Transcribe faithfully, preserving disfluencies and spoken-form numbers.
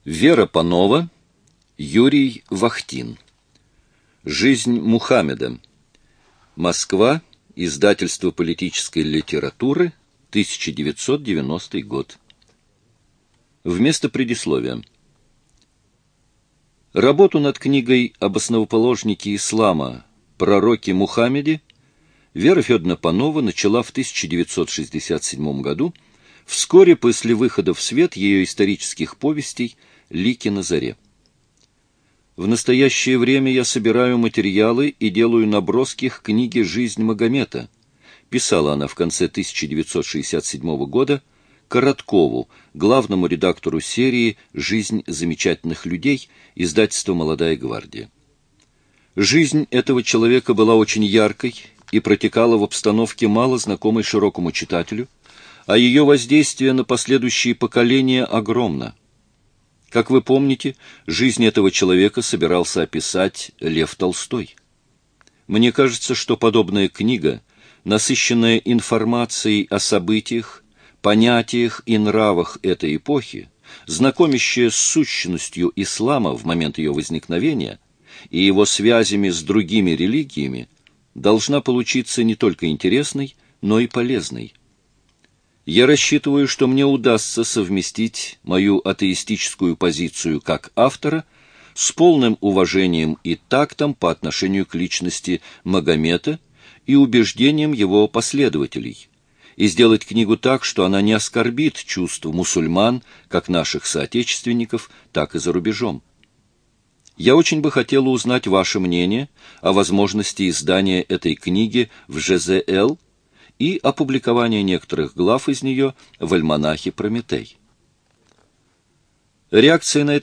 Вера Панова, Юрий Вахтин. Жизнь Мухаммеда. Москва. Издательство политической литературы. тысяча девятьсот девяностый год. Вместо предисловия. Работу над книгой об основоположнике ислама, пророке Мухаммеде, Вера Федоровна Панова начала в тысяча девятьсот шестьдесят седьмом году, вскоре после выхода в свет ее исторических повестей «Лики на заре». В настоящее время я собираю материалы и делаю наброски к книге «Жизнь Магомета», писала она в конце тысяча девятьсот шестьдесят седьмого года Короткову, главному редактору серии «Жизнь замечательных людей», издательства «Молодая гвардия». Жизнь этого человека была очень яркой и протекала в обстановке, мало знакомой широкому читателю, а ее воздействие на последующие поколения огромно. Как вы помните, жизнь этого человека собирался описать Лев Толстой. Мне кажется, что подобная книга, насыщенная информацией о событиях, понятиях и нравах этой эпохи, знакомящая с сущностью ислама в момент ее возникновения и его связями с другими религиями, должна получиться не только интересной, но и полезной. Я рассчитываю, что мне удастся совместить мою атеистическую позицию как автора с полным уважением и тактом по отношению к личности Магомета и убеждением его последователей, и сделать книгу так, что она не оскорбит чувств мусульман, как наших соотечественников, так и за рубежом. Я очень бы хотела узнать ваше мнение о возможности издания этой книги в жэ зэ эл и опубликования некоторых глав из нее в альманахе «Прометей». Реакция на это